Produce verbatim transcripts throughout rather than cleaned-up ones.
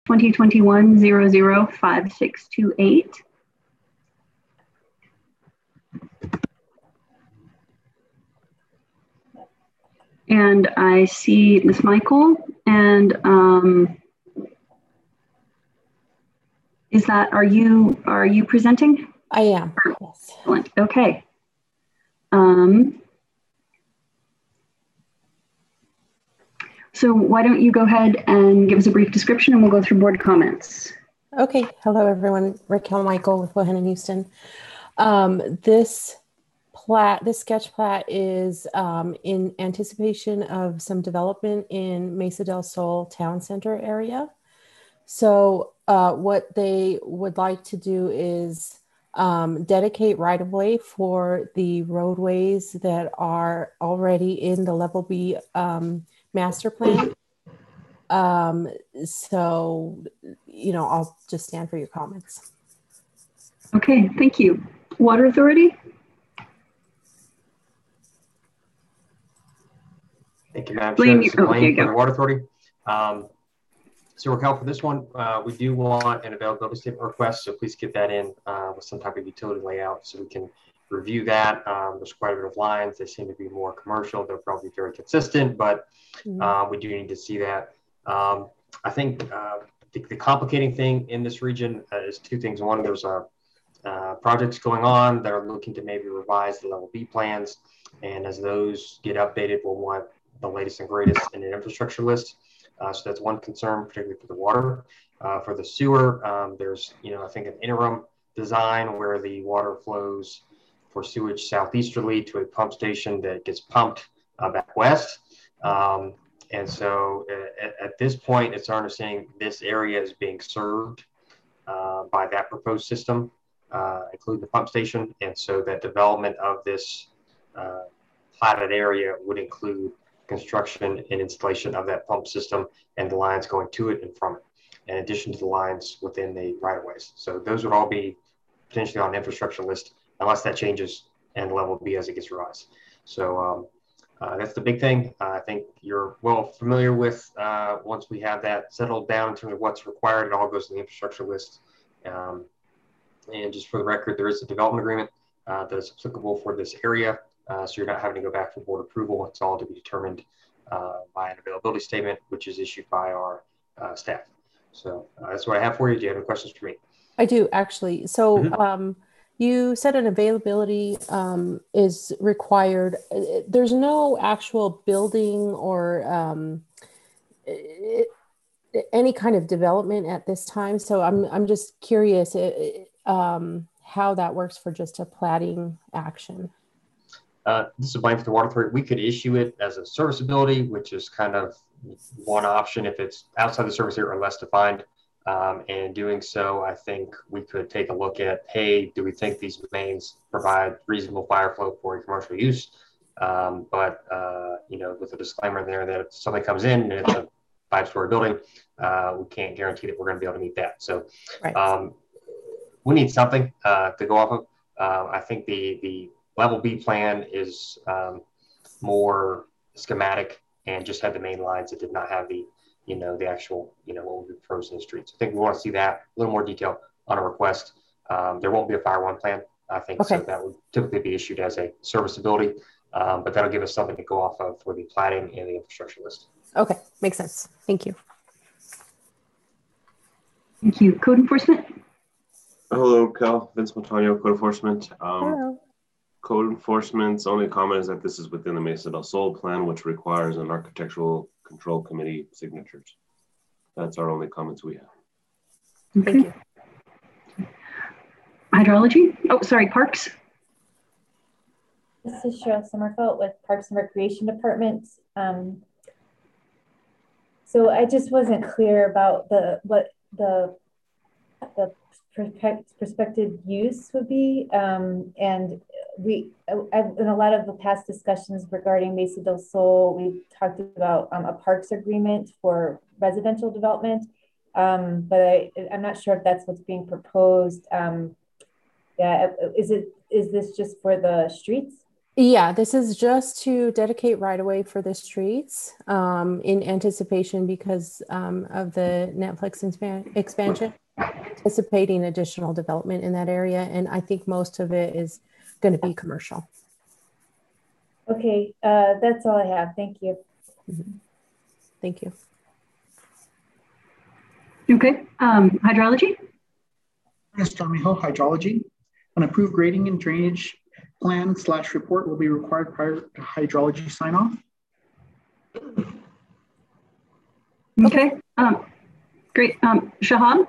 twenty twenty-one zero zero five six two eight. And I see Miz Michael, and um, is that, are you, are you presenting? I am, yes. Excellent, okay. Um, so why don't you go ahead and give us a brief description and we'll go through board comments. Okay, hello everyone, Raquel Michael with Bohannon Houston. Um, this plat, this sketch plat is um, in anticipation of some development in Mesa del Sol town center area. So uh, what they would like to do is um, dedicate right-of-way for the roadways that are already in the level B um, master plan. Um, so, you know, I'll just stand for your comments. Okay, thank you. Water Authority? Thank you, Madam Blaine, Chair. This is oh, Blaine for the Water Authority. Um, so Raquel, for this one, uh, we do want an availability statement request, so please get that in uh, with some type of utility layout so we can review that. Um, there's quite a bit of lines. They seem to be more commercial. They're probably very consistent, but uh, we do need to see that. Um, I think uh, the, the complicating thing in this region uh, is two things. One, there's a uh, projects going on that are looking to maybe revise the level B plans. And as those get updated, we'll want the latest and greatest in an infrastructure list. Uh, so that's one concern, particularly for the water. Uh, for the sewer, um, there's, you know, I think an interim design where the water flows for sewage southeasterly to a pump station that gets pumped uh, back west. Um, and so uh, at, at this point, it's our understanding this area is being served uh, by that proposed system, uh, including the pump station. And so that development of this uh, platted area would include construction and installation of that pump system and the lines going to it and from it, in addition to the lines within the right-of-ways. So those would all be potentially on an infrastructure list, unless that changes and level B as it gets revised. So um, uh, that's the big thing. Uh, I think you're well familiar with, uh, once we have that settled down in terms of what's required, it all goes to the infrastructure list. Um, and just for the record, there is a development agreement uh, that is applicable for this area. Uh, so you're not having to go back for board approval. It's all to be determined uh, by an availability statement, which is issued by our uh, staff. So uh, that's what I have for you. Do you have any questions for me? I do, actually. So Mm-hmm. um, you said an availability um, is required. There's no actual building or um, it, any kind of development at this time. So I'm, I'm just curious it, um, how that works for just a platting action. Uh, this is Blaine for the Water Authority. We could issue it as a serviceability, which is kind of one option if it's outside the service area or less defined. Um, and doing so, I think we could take a look at, hey, do we think these mains provide reasonable fire flow for a commercial use? Um, but, uh, you know, with a disclaimer there that if something comes in and it's a five-story building, uh, we can't guarantee that we're going to be able to meet that. So right. um, we need something uh, to go off of. Um, I think the the level B plan is um, more schematic and just had the main lines that did not have the, you know, the actual, you know, what would be proposed in the streets. I think we want to see that a little more detail on a request. Um, there won't be a fire one plan, I think, okay. So that would typically be issued as a serviceability, um, but that'll give us something to go off of for the platting and the infrastructure list. Okay, makes sense. Thank you. Thank you. Code enforcement? Hello, Cal. Vince Montano, Code Enforcement. Um, Hello. Code Enforcement's only comment is that this is within the Mesa del Sol plan, which requires an Architectural Control Committee signatures. That's our only comments we have. Okay. Thank you. Hydrology? Oh, sorry, Parks? This is Cheryl Sommerfeld with Parks and Recreation Department. Um, so I just wasn't clear about the what the the prospective use would be, um, and we I, in a lot of the past discussions regarding Mesa del Sol, we talked about um, a parks agreement for residential development, um, but I, I'm not sure if that's what's being proposed. Um, yeah, is it is this just for the streets? Yeah, this is just to dedicate right away for the streets um, in anticipation because um, of the Netflix inspan- expansion, anticipating additional development in that area. And I think most of it is going to be commercial. Okay, uh, that's all I have. Thank you. Mm-hmm. Thank you. Okay, um, hydrology? Yes, John Miho, hydrology. An approved grading and drainage plan slash report will be required prior to hydrology sign off. Okay, um, great. Um, Shahab?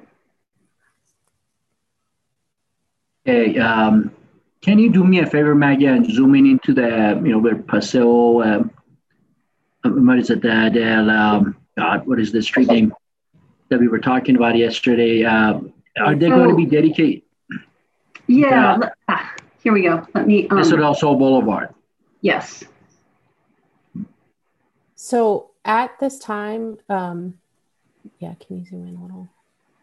Hey, um, can you do me a favor, Maggie, and zoom in into the, you know, where Paseo, um, what is it, the, the um, God, what is the street name that we were talking about yesterday? Uh, are they oh. going to be dedicated? Yeah, yeah. Ah, here we go. Let me. Um, Eso del Sol Boulevard. Yes. So at this time, um, yeah, can you zoom in a little?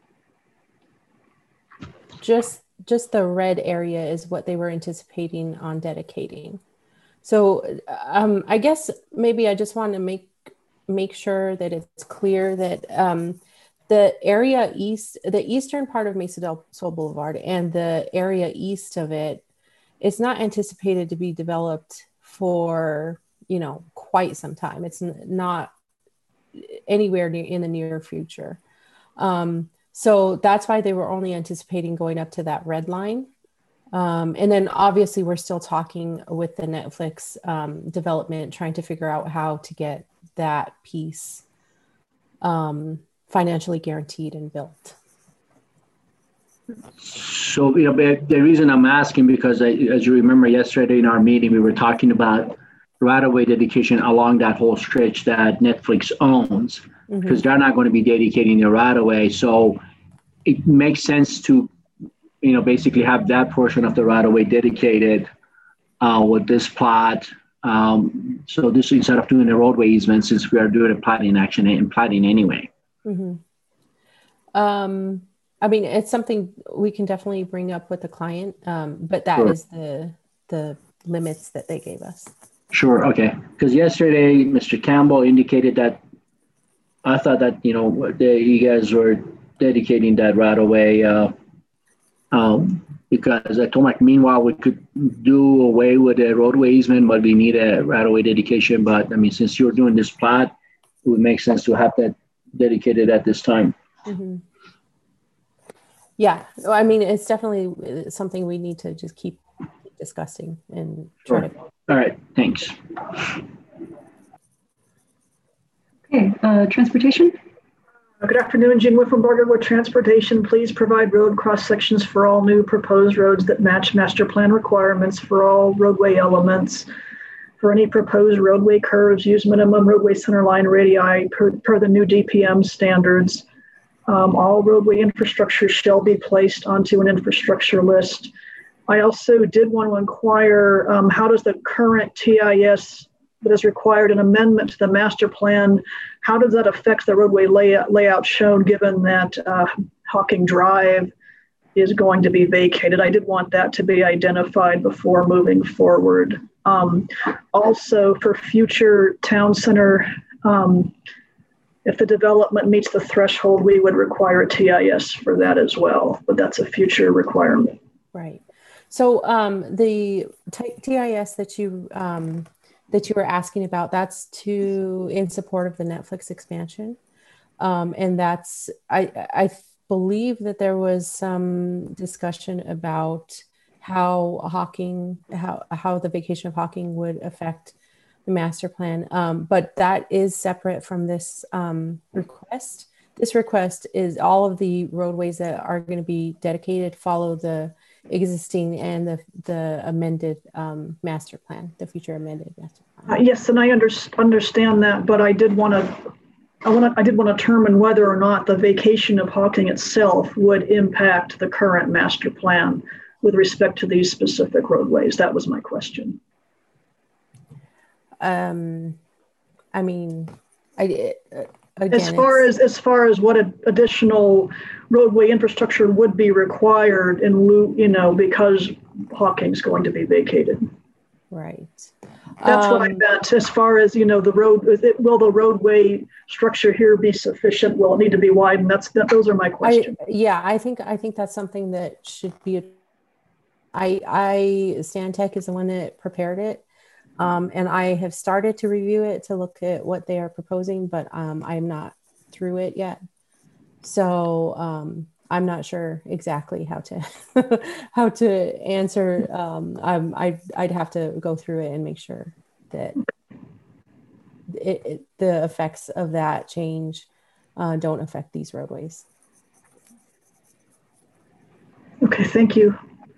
Just, just the red area is what they were anticipating on dedicating. So um, I guess maybe I just want to make make sure that it's clear that um, the area east, the eastern part of Mesa del Sol Boulevard and the area east of it, it's not anticipated to be developed for, you know, quite some time. It's not anywhere near in the near future. Um, so that's why they were only anticipating going up to that red line. Um, and then obviously we're still talking with the Netflix um, development, trying to figure out how to get that piece um, financially guaranteed and built. So, you know, the reason I'm asking, because I, as you remember yesterday in our meeting, we were talking about right-of-way dedication along that whole stretch that Netflix owns, mm-hmm. because they're not going to be dedicating the right-of-way. So it makes sense to, you know, basically have that portion of the right-of-way dedicated uh, with this plot. Um, so this, instead of doing the roadway easement, since we are doing a platting action and platting anyway. Mm-hmm. Um, I mean, it's something we can definitely bring up with the client, um, but that sure. is the the limits that they gave us. Sure. Okay. Because yesterday, Mister Campbell indicated that I thought that, you know, the, you guys were dedicating that right away. Uh, um, because I told Mike, meanwhile, we could do away with the roadway easement, but we need a right away dedication. But I mean, since you're doing this plot, it would make sense to have that dedicated at this time. Mm-hmm. Yeah. I mean, it's definitely something we need to just keep discussing and try sure. to. All right. Thanks. Okay. Uh, transportation. Good afternoon, Jean Whiffenberger with Transportation. Please provide road cross sections for all new proposed roads that match master plan requirements for all roadway elements. For any proposed roadway curves, use minimum roadway centerline radii per, per the new D P M standards. Um, all roadway infrastructure shall be placed onto an infrastructure list. I also did want to inquire, um, how does the current T I S that is required an amendment to the master plan, how does that affect the roadway layout, layout shown, given that uh, Hawking Drive is going to be vacated? I did want that to be identified before moving forward. Um, also, for future town center, um, if the development meets the threshold, we would require a T I S for that as well, but that's a future requirement. Right. So um, the T I S that you um, that you were asking about, that's to in support of the Netflix expansion. Um, and that's, I, I believe that there was some discussion about how Hawking, how, how the vacation of Hawking would affect the master plan. Um, but that is separate from this um, request. This request is all of the roadways that are going to be dedicated follow the existing and the the amended um, master plan, the future amended master plan. Uh, yes, and I under, understand that, but I did want to, I want to, I did want to determine whether or not the vacation of Hawking itself would impact the current master plan with respect to these specific roadways. That was my question. Um, I mean, I. Uh, Again, as far as as far as what additional roadway infrastructure would be required in lieu, you know, because Hawking's going to be vacated. Right. That's what I Um, meant as far as, you know, the road, is it- will the roadway structure here be sufficient? Will it need to be widened? That's, that, those are my I, questions. yeah, I think, I think that's something that should be, I, I, Stantec is the one that prepared it. Um, and I have started to review it to look at what they are proposing, but um, I'm not through it yet. So um, I'm not sure exactly how to how to answer. Um, I'm, I'd, I'd have to go through it and make sure that it, it, the effects of that change uh, don't affect these roadways. Okay, thank you.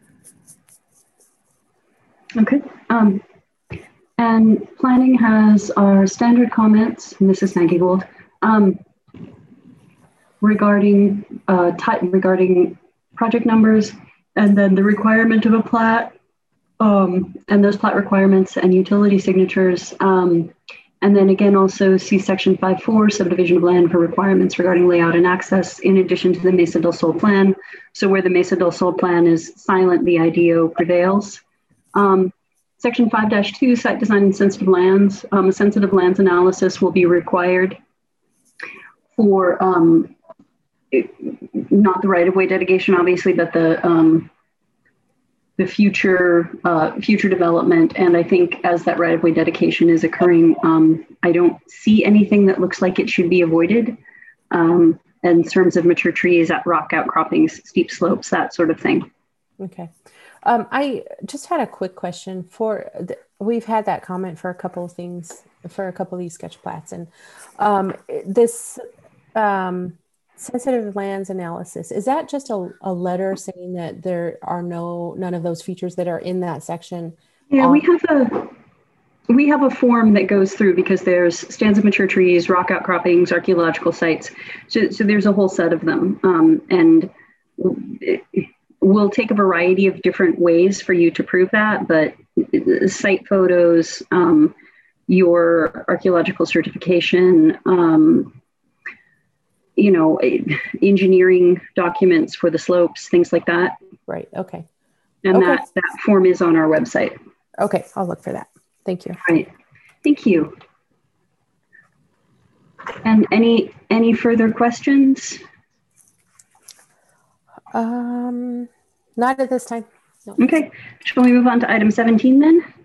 Okay. Um, and planning has our standard comments, and this is Maggie Gould, um, regarding uh, type, regarding project numbers, and then the requirement of a plat, um, and those plat requirements and utility signatures. Um, and then again, also see section five four, subdivision of land for requirements regarding layout and access, in addition to the Mesa del Sol plan. So where the Mesa del Sol plan is silent, the I D O prevails. Um, Section five dash two, site design and sensitive lands. Um, a sensitive lands analysis will be required for um, it, not the right-of-way dedication, obviously, but the um, the future uh, future development. And I think as that right-of-way dedication is occurring, um, I don't see anything that looks like it should be avoided. Um, in terms of mature trees, at rock outcroppings, steep slopes, that sort of thing. Okay. Um, I just had a quick question for, the, we've had that comment for a couple of things, for a couple of these sketch plats, and um, this um, sensitive lands analysis, is that just a, a letter saying that there are no, none of those features that are in that section? Yeah, on- we have a, we have a form that goes through because there's stands of mature trees, rock outcroppings, archaeological sites. So, so there's a whole set of them. Um, and it, we'll take a variety of different ways for you to prove that, but site photos, um, your archaeological certification, um, you know, engineering documents for the slopes, things like that. Right. Okay. And Okay. that, that form is on our website. Okay. I'll look for that. Thank you. Right. Thank you. And any, any further questions? Um, not at this time. No. Okay, shall we move on to item seventeen then?